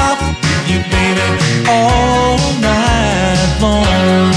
bop you, baby, all night long.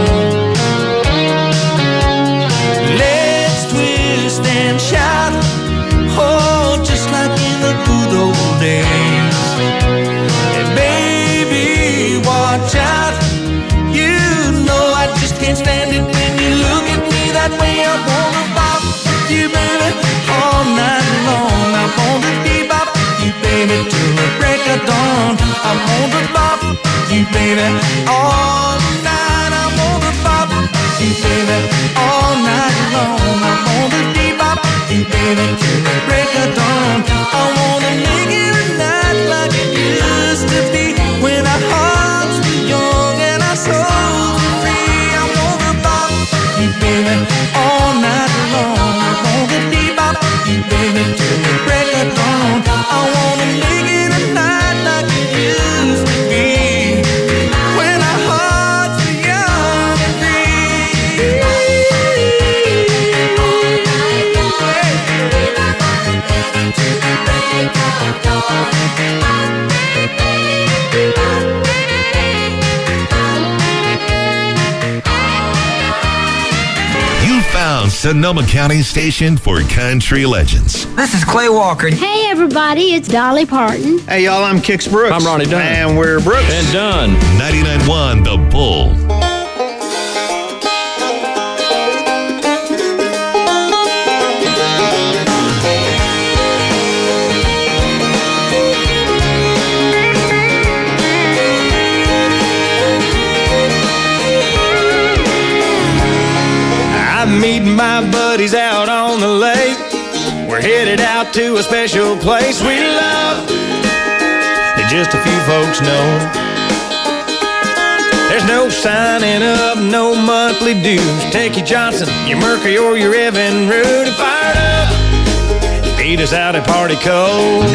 Let's twist and shout, oh, just like in the good old days. And baby, watch out, you know I just can't stand it when you look at me that way. I wanna bop you, baby, all night long. I wanna bebop you, baby, till the break of dawn. I wanna bop you, baby, all night. I wanna bop you, baby, all night long. I wanna bebop you, baby, till the break of dawn. I wanna make it a night like it used to be, when our hearts were young and our souls were free. I wanna bop you, baby, all night long. I wanna bebop you, baby, till the break of dawn. I wanna make it a night like it used to be, when our hearts were young and free. All night long, baby, I wanna make it till the break of dawn. You found Sonoma County's station for country legends. This is Clay Walker. Hey, everybody, it's Dolly Parton. Hey, y'all, I'm Kix Brooks. I'm Ronnie Dunn. And we're Brooks. And Dunn. 99.1 The Bull. I'm meeting my buddies out on the lake. We're headed out to a special place we love that just a few folks know. There's no signing up, no monthly dues. Take your Johnson, your Mercury, or your Evan Root and fire it up. Beat us out at Party Cove.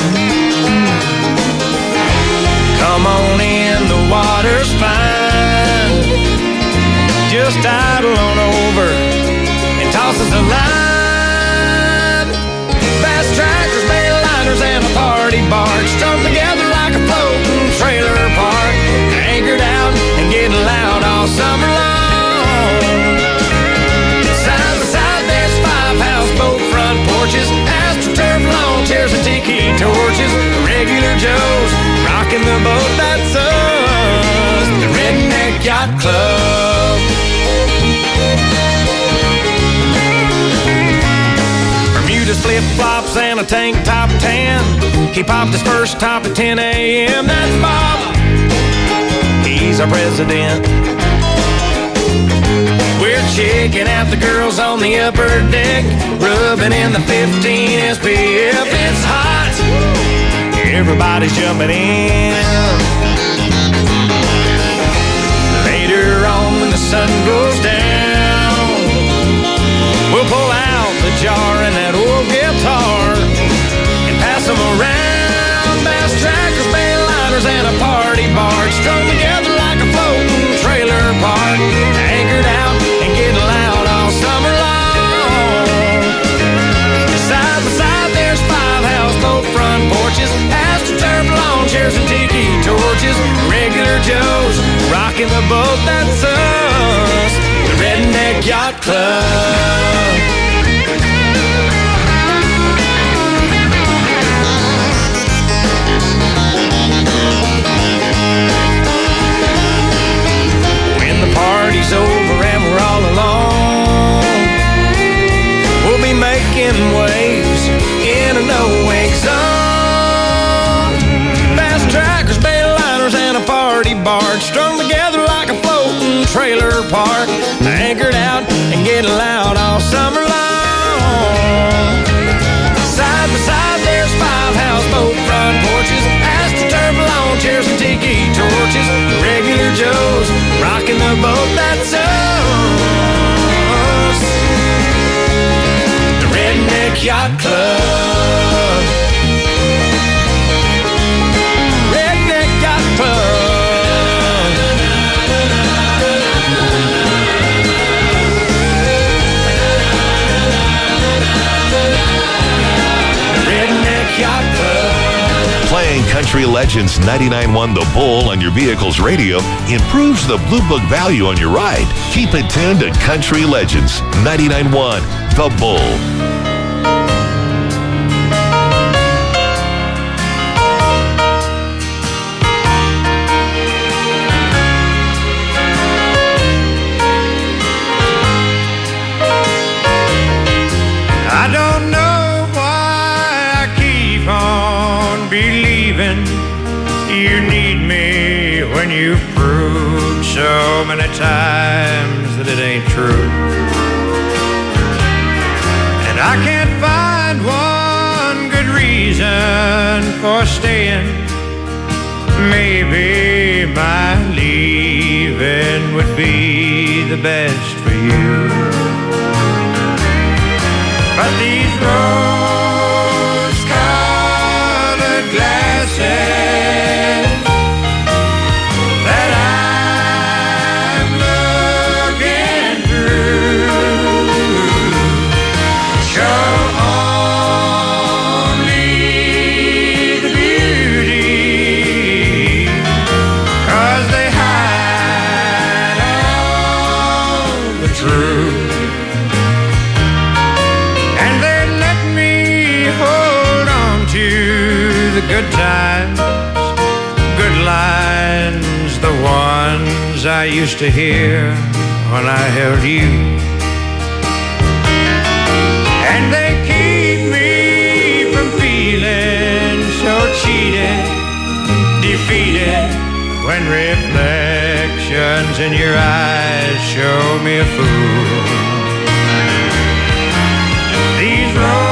Come on in, the water's fine. Just idle on over and toss us a line. Bass trackers, bail liners, and a party barge strung together like a floating trailer park. Anchored out and getting loud all summer long. Side by side, there's 5 houseboat front porches, AstroTurf lawn chairs and tiki torches. Regular Joes rocking the boat, that's us, the Redneck Yacht Club. Bermuda's flip-flops and a tank top tan. He popped his first top at 10 a.m. That's Bob, he's our president. We're checking out the girls on the upper deck, rubbing in the 15 SPF. It's hot, everybody's jumping in. Later on when the sun goes down, we'll pull out the jar and that old guitar and pass them around. Bass trackers, bail liners, and a party barge strung together like a floating trailer park. Anchored out and getting loud all summer long. Side by side, there's 5 houseboat front porches, AstroTurf lawn chairs and tiki torches. Regular Joes rocking the boat, that's us, the Redneck Yacht Club. When the party's over and we're all alone, we'll be making waves in a no-wake zone. Fast trackers, bail liners, and a party barge strung together like a floating trailer park. Anchored out and getting loud all summer long. Side by side, there's 5 houseboat front porches, AstroTurf lawn chairs and tiki torches. Regular Joes rocking the boat, that's us, the Redneck Yacht Club. Redneck Yacht Club. Playing country Country Legends 99.1 The Bull on your vehicle's radio improves the Blue Book value on your ride. Keep it tuned to Country Legends 99.1 The Bull. I don't know why I keep on believing you need me when you've proved so many times that it ain't true. And I can't find one good reason for staying. Maybe my leaving would be the best for you. But these rose-colored glasses that I'm looking through show only the beauty, 'cause they hide all the truth. The good times, good lines, the ones I used to hear when I held you. And they keep me from feeling so cheated, defeated, when reflections in your eyes show me a fool. These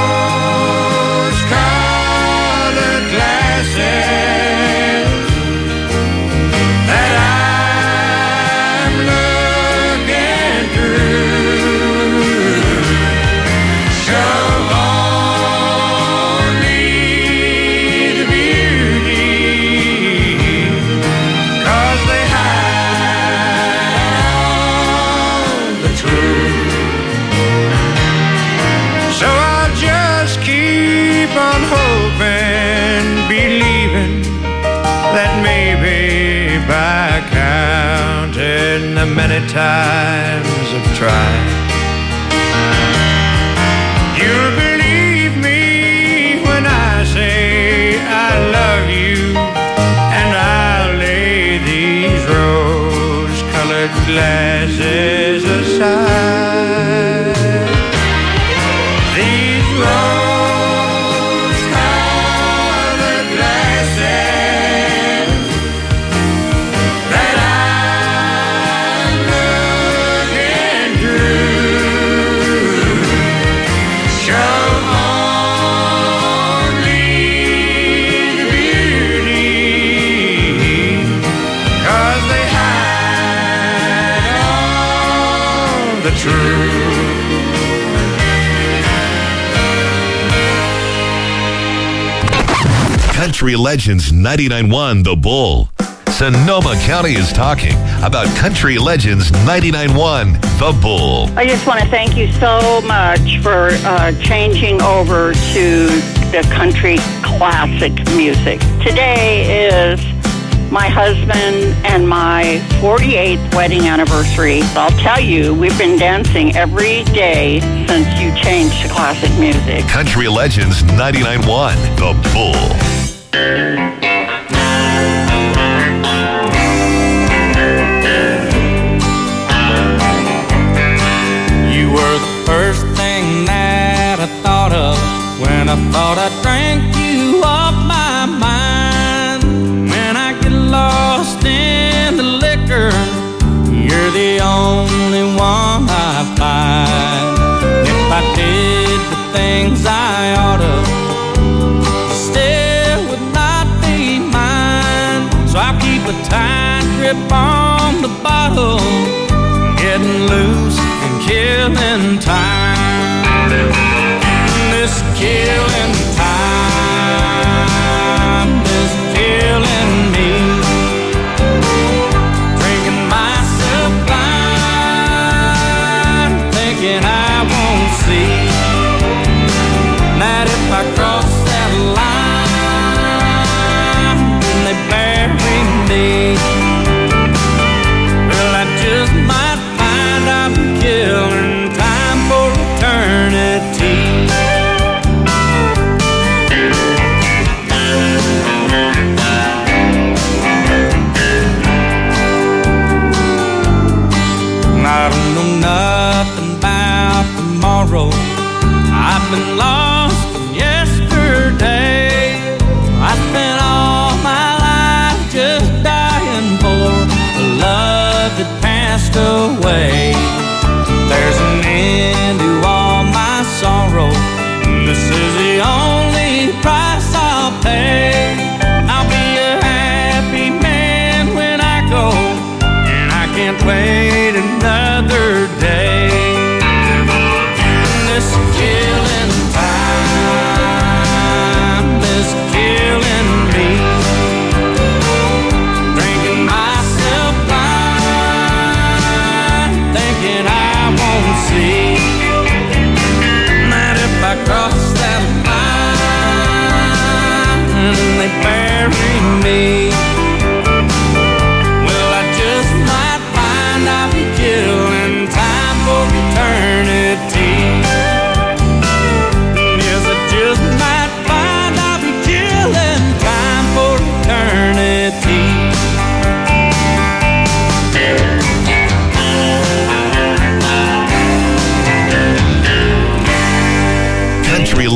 that I'm looking through show only the beauty, 'cause they hide all the truth. So I'll just keep on hoping, believing that maybe by counting the many times I've tried, you'll believe me when I say I love you, and I'll lay these rose-colored glasses aside. These rose-colored glasses that I'm looking through show only the beauty, 'cause they hide all the truth. Country Legends 99.1 The Bull. Sonoma County is talking about Country Legends 99.1 The Bull. I just want to thank you so much for changing over to the country classic music. Today is my husband and my 48th wedding anniversary. I'll tell you, we've been dancing every day since you changed to classic music. Country Legends 99.1 The Bull. You were the first thing that I thought of when I thought I drank you off my mind. When I get lost in the liquor, you're the only one I find. If I did the things I ought to, still would not be mine. So I keep a tight grip on the bottle, getting loose and killing time. This killing time is killing me. Drinking myself blind, thinking I won't see that if I cross that line,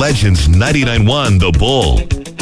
Legends 99.1 The Bull.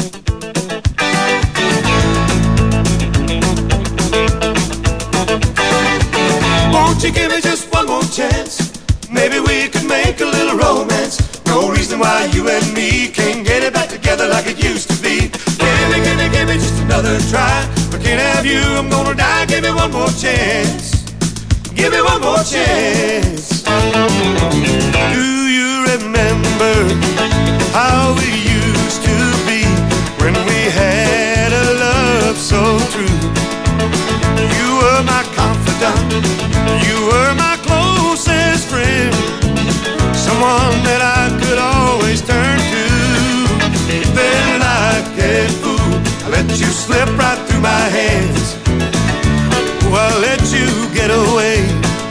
Won't you give me just one more chance? Maybe we could make a little romance. No reason why you and me can't get it back together like it used to be. Give me just another try. If I can't have you, I'm gonna die. Give me one more chance. Give me one more chance. Do you remember how we used to be when we had a love so true? You were my confidant, you were my closest friend, someone that I could always turn to. Then like a fool, I let you slip right through my hands. Oh, I let you get away.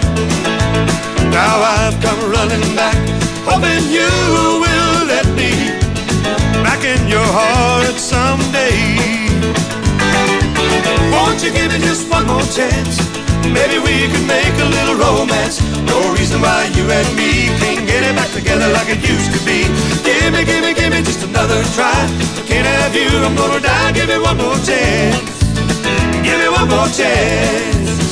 Now I've come running back, hoping you will let me back in your heart someday. Won't you give me just one more chance? Maybe we could make a little romance. No reason why you and me can't get it back together like it used to be. Give me just another try. If I can't have you, I'm gonna die. Give me one more chance. Give me one more chance.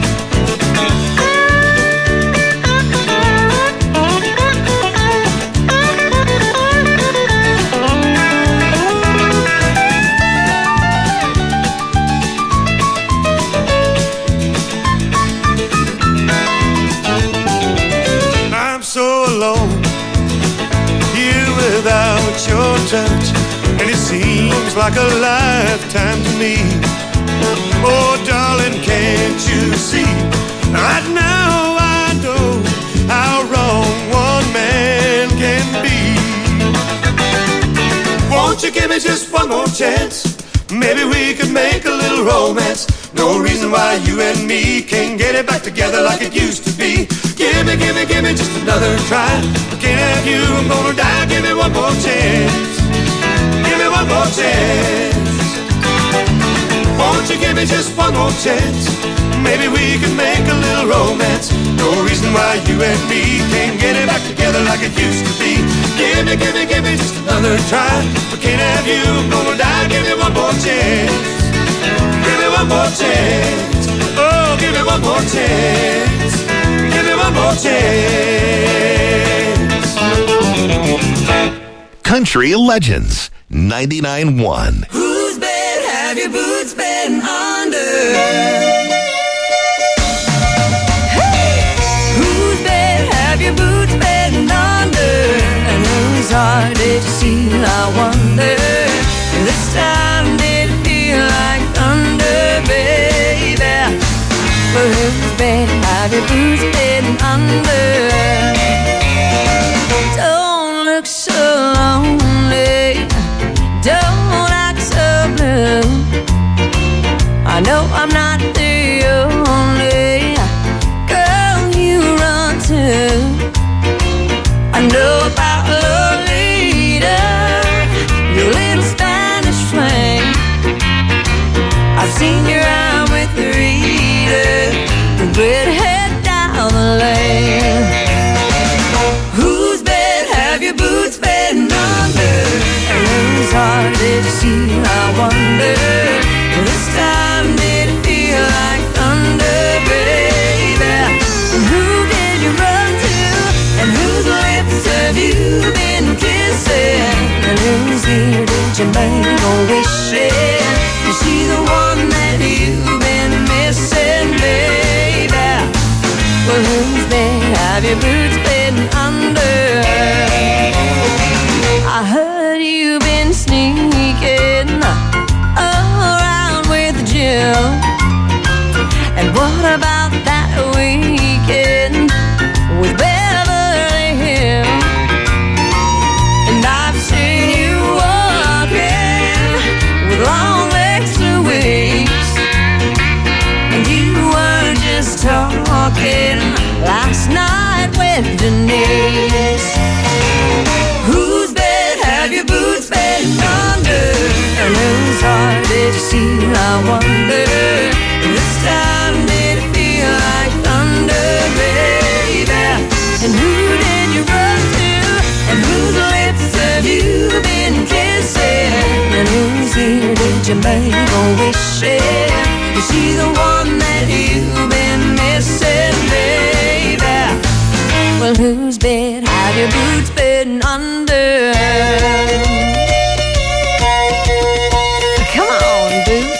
Without your touch, and it seems like a lifetime to me. Oh, darling, can't you see? Right now I know how wrong one man can be. Won't you give me just one more chance? Maybe we could make a little romance. No reason why you and me can't get it back together like it used to be. Give me just another try. I can't have you, I'm gonna die. Give me one more chance. Give me one more chance. Won't you give me just one more chance? Maybe we can make a little romance. No reason why you and me can't get it back together like it used to be. Give me just another try. I can't have you, I'm gonna die. Give me one more chance. Give me one more chance. Oh, give me one more chance. Give me one more chance. Country Legends 99.1. Whose bed have your boots been under? Hey! Whose bed have your boots been under? And whose heart did you steal, I wonder? This time did it feel like thunder, baby? But whose bed have your boots been under? Don't look so lonely, don't act so blue. I know I'm not the only girl you run to. I know about Lolita, your little Spanish flame. I've seen your eye with the reader, the redhead down the lane. Whose bed have your boots been under? And whose heart did you steal, I wonder? This time did it feel like thunder, baby? And who did you run to? And whose lips have you been kissing? And whose ear did you make a wish in? Is she the one that you've been missing, baby? Well, whose bed have your boots been under? I heard you've been sneaking around with Jill. And what about that weekend with Beverly Hills? And I've seen you walking with long legs to weeks. And you were just talking last night with Denise. Whose bed have your boots been under? And whose heart did you steal, I wonder? This time did it feel like thunder, baby? And who did you run to? And whose lips have you you make a wish? Is she the one that you've been missing, baby? Well, whose bed have your boots been under? Come on, Boots.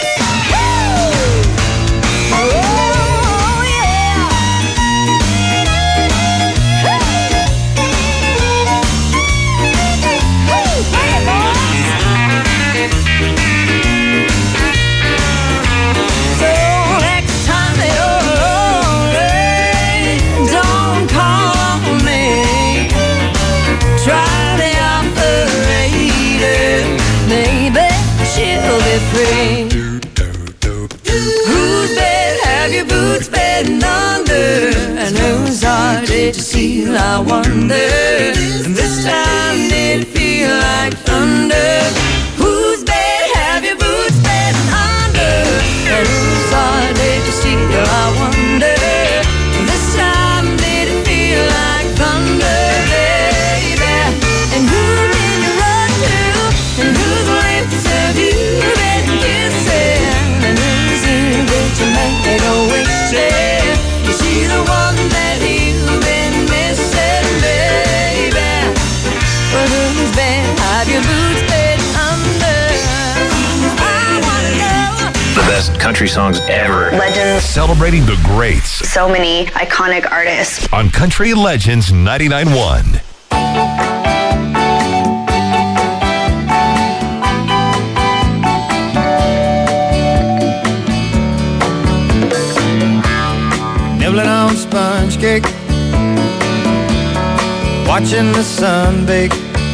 Free. Whose bed have your boots been under? And whose heart did you steal, I wonder? And this time did it feel like thunder? Whose bed have your boots been under? And whose heart did you steal, I wonder? And this time did it feel like thunder, baby? And who did you run to? And whose lips have you been kissing? And whose ear did you make a wish? Is she the one that you've been missing, baby? But whose bed have your boots been under? I wanna know. The best country songs ever. Legends. Celebrating the greats So many iconic artists. on Country Legends 99.1. Nibbling on sponge cake, watching the sun bake.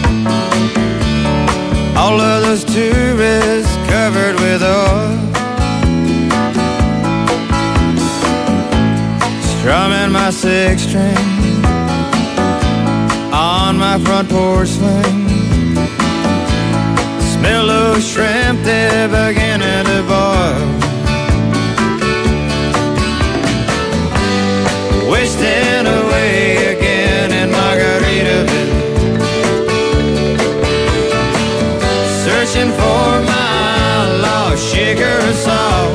All of those tourists covered with oil, strumming my six string on my front porch swing. Smell those shrimp, they're beginning to boil. Wasting away again in Margaritaville, searching for my lost sugar salt.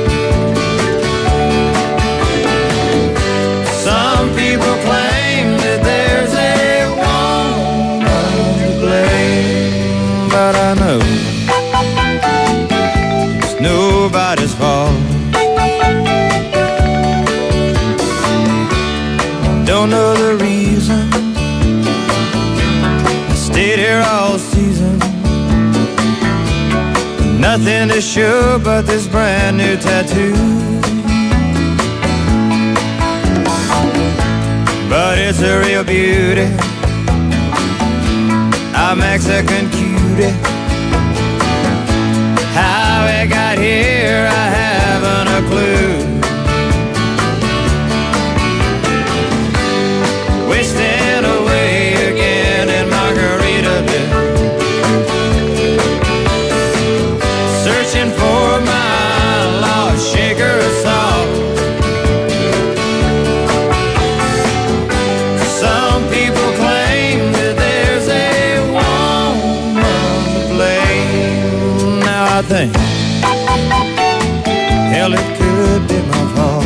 Some people claim that there's a woman to blame, but I know it's nobody's fault. Don't know the reason I stayed here all season. Nothing to show but this brand new tattoo. But it's a real beauty, a Mexican cutie. How it got here, I haven't a clue. Wasting away again in Margaritaville, searching for my lost sugar salt. Some people claim that there's a woman to blame. Now I think, hell, it could be my fault.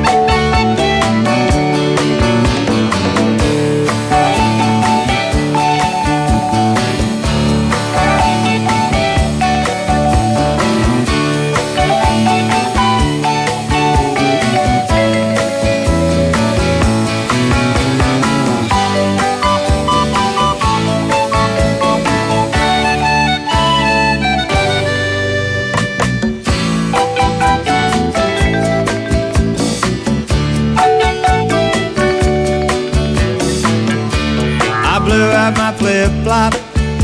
My flip-flop,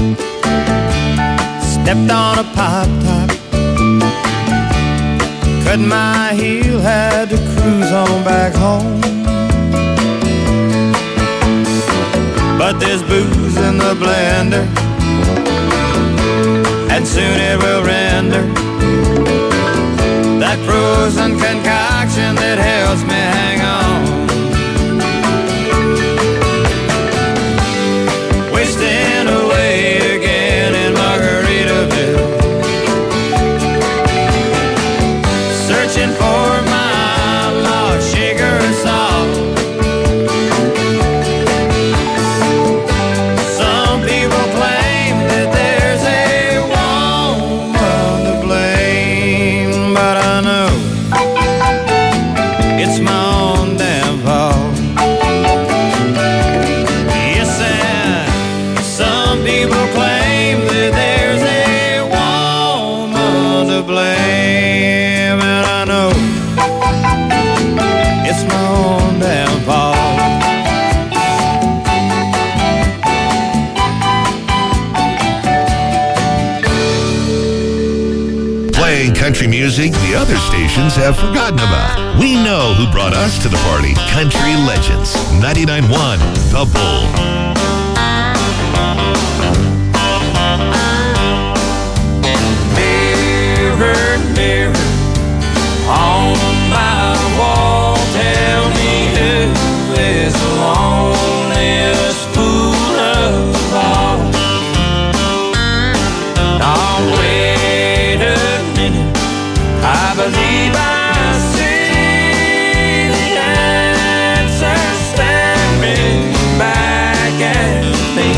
stepped on a pop-top, cut my heel, had to cruise on back home. But there's booze in the blender, and soon it will render that frozen concoction that helps me hang on. Wasting away again in Margaritaville, country music the other stations have forgotten about. We know who brought us to the party. Country Legends, 99.1 The Bull. Mirror, mirror on my wall, tell me who is the loneliest fool of all. Now wait a minute, I believe I see the answer staring back at me.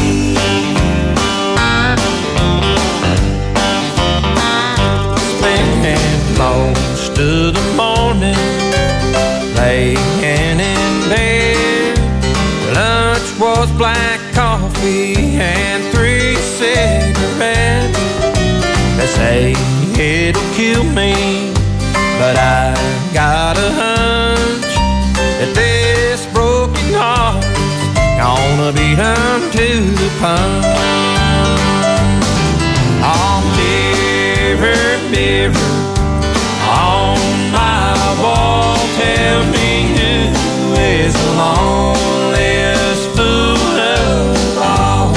Most of the morning laying in bed. Lunch was black coffee and 3 cigarettes. They say it'll kill me, but I got a hunch that this broken heart's gonna be done to the punch. Oh, mirror, mirror on my wall, tell me who is the loneliest fool of all.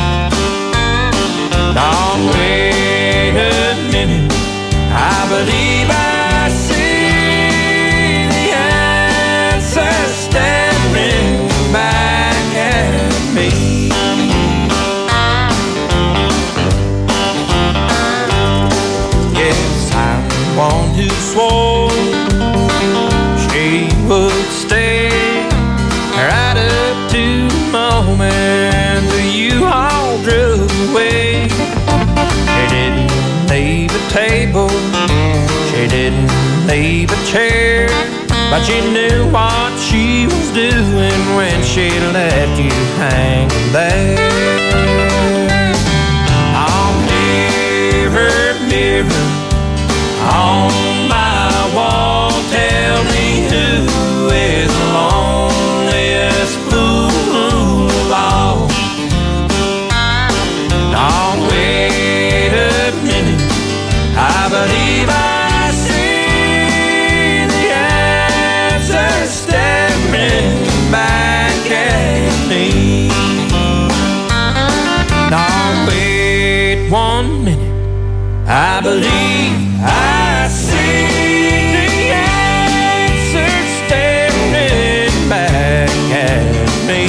Now wait a minute, I believe I see the answer staring back at me. Yes, I'm one who swore she would stay right up to the moment that you all drove away. She didn't leave a table, she didn't leave a chair, but she knew what she was doing when she left you hanging there. Oh, mirror, mirror on my wall, tell me who is the loneliest fool of all. Now wait a minute, I believe I see the answer staring back at me. Now wait 1 minute, I believe I see the answer staring back at me.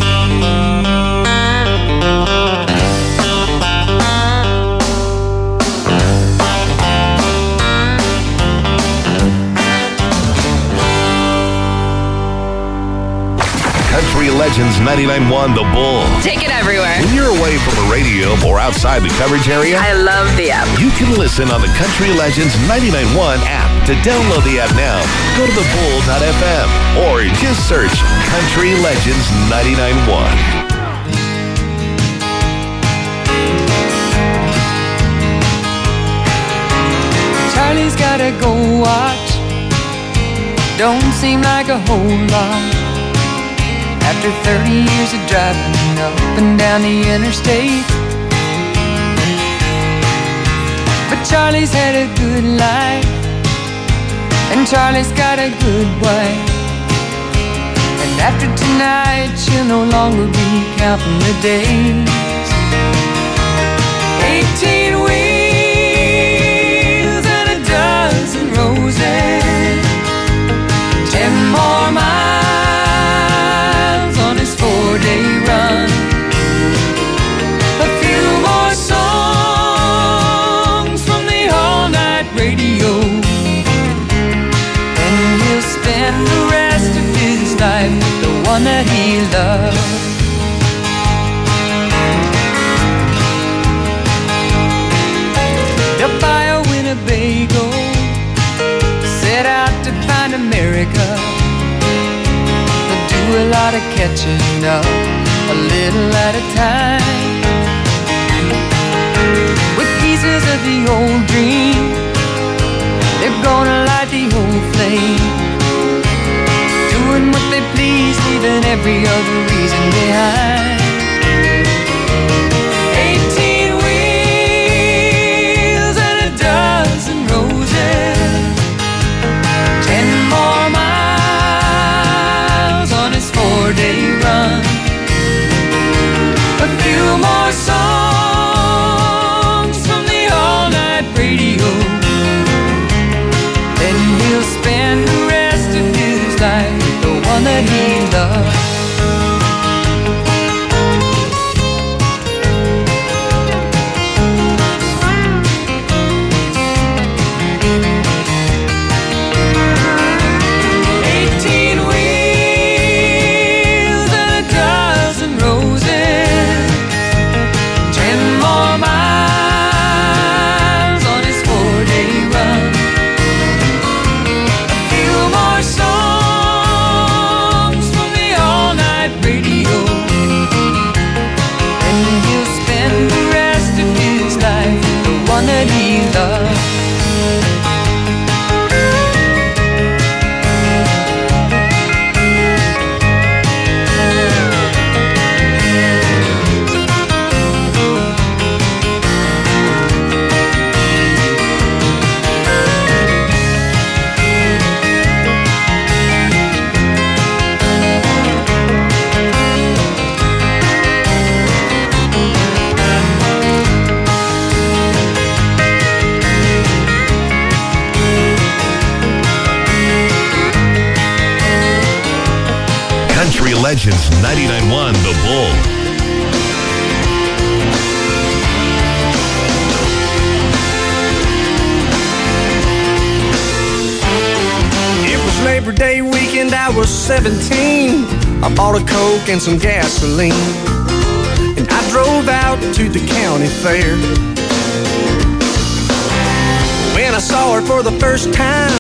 Country Legends 99.1 The Bull. Take it everywhere. When you're away from the radio or outside the coverage area, I love the app. you can listen on the Country Legends 99.1 app. To download the app now, go to thebull.fm or just search Country Legends 99.1. Charlie's gotta go watch. Don't seem like a whole lot. After 30 years of driving up and down the interstate, but Charlie's had a good life, and Charlie's got a good wife. And after tonight, she'll no longer be counting the days. 18 wheels and a dozen roses, 10 more miles on his 4-day run, a few more songs from the all-night radio, and he'll spend the rest of his life with the one that he loves. They'll buy a Winnebago, set out to find America. They'll do a lot of catching up, a little at a time, with pieces of the old dream. They're gonna light the old flame, doing what they please, leaving every other reason behind. 18 wheels and a dozen roses, that he loved. Country Legends 99.1 The Bull. It was Labor Day weekend, I was 17. I bought a Coke and some gasoline, and I drove out to the county fair. When I saw her for the first time,